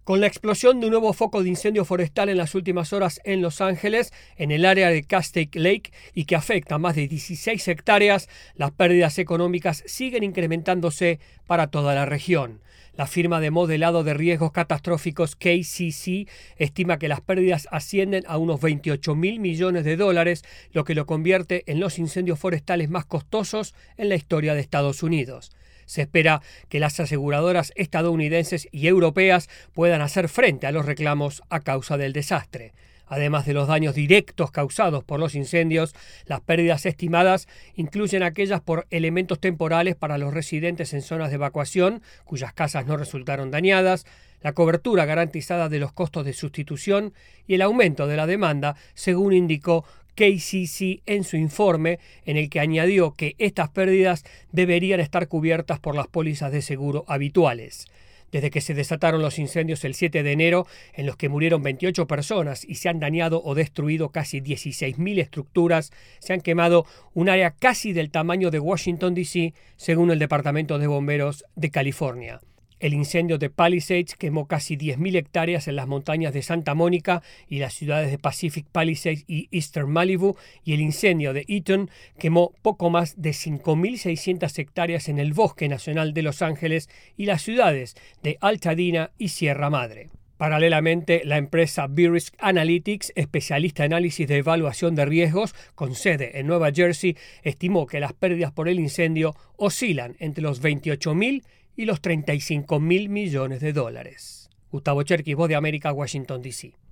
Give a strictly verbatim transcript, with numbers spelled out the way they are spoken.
Con la explosión de un nuevo foco de incendio forestal en las últimas horas en Los Ángeles, en el área de Castaic Lake, y que afecta a más de dieciséis hectáreas, las pérdidas económicas siguen incrementándose para toda la región. La firma de modelado de riesgos catastróficos K C C estima que las pérdidas ascienden a unos veintiocho mil millones de dólares, lo que lo convierte en los incendios forestales más costosos en la historia de Estados Unidos. Se espera que las aseguradoras estadounidenses y europeas puedan hacer frente a los reclamos a causa del desastre. Además de los daños directos causados por los incendios, las pérdidas estimadas incluyen aquellas por elementos temporales para los residentes en zonas de evacuación, cuyas casas no resultaron dañadas, la cobertura garantizada de los costos de sustitución y el aumento de la demanda, según indicó K C C en su informe, en el que añadió que estas pérdidas deberían estar cubiertas por las pólizas de seguro habituales. Desde que se desataron los incendios el siete de enero, en los que murieron veintiocho personas y se han dañado o destruido casi dieciséis mil estructuras, se han quemado un área casi del tamaño de Washington, D C, según el Departamento de Bomberos de California. El incendio de Palisades quemó casi diez mil hectáreas en las montañas de Santa Mónica y las ciudades de Pacific Palisades y Eastern Malibu, y el incendio de Eaton quemó poco más de cinco mil seiscientas hectáreas en el Bosque Nacional de Los Ángeles y las ciudades de Altadena y Sierra Madre. Paralelamente, la empresa B-Risk Analytics, especialista en análisis de evaluación de riesgos, con sede en Nueva Jersey, estimó que las pérdidas por el incendio oscilan entre los veintiocho mil y los treinta y cinco mil millones de dólares. Gustavo Cherkis, Voz de América, Washington, D C